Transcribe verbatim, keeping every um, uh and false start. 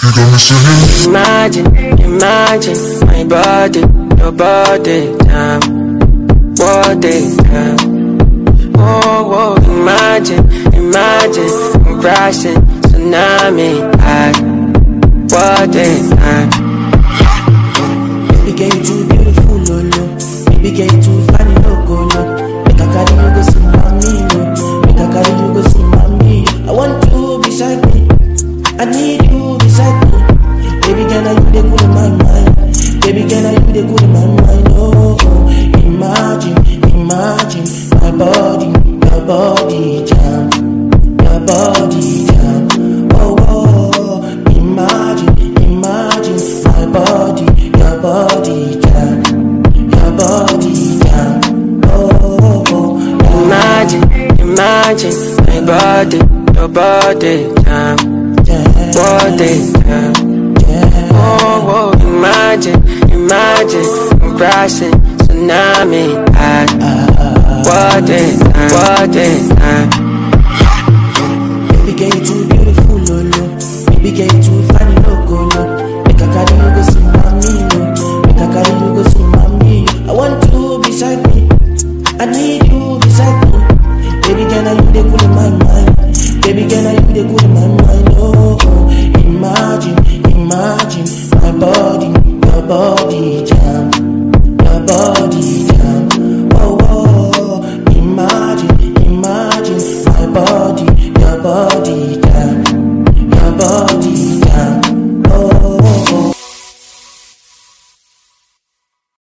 You got me singing. Imagine, imagine my body, your body, damn. What it, damn. Whoa, whoa, imagine, imagine I'm crashing, tsunami, I. What it, damn. Baby girl, you too beautiful, no, no. Baby girl, you too funny, no, go, no. Make a carry you go see mommy, no. Make a carry you go see mommy. I want you beside me. I need you beside me. Baby girl, you the good in my mind. Baby girl, you the good in my mind. Oh, oh. Imagine, imagine my body, your body jam, your body jam. Oh, oh. Imagine, imagine my body, your body jam, your body jam. Oh, oh. Imagine, imagine my body, your body jam. Body, yeah. Oh, whoa, imagine, imagine I'm crashing, tsunami, I. Body, body, yeah. Baby girl, you too beautiful, no, no. Baby girl, you too funny, no, go, no. Make a carry you go see mommy, no. Make a carry you go see mommy. I want you beside me. I need you beside me. Baby girl, you the good in my mind. Baby girl, you the good in my mind. Oh, oh. Imagine, imagine my body, your body.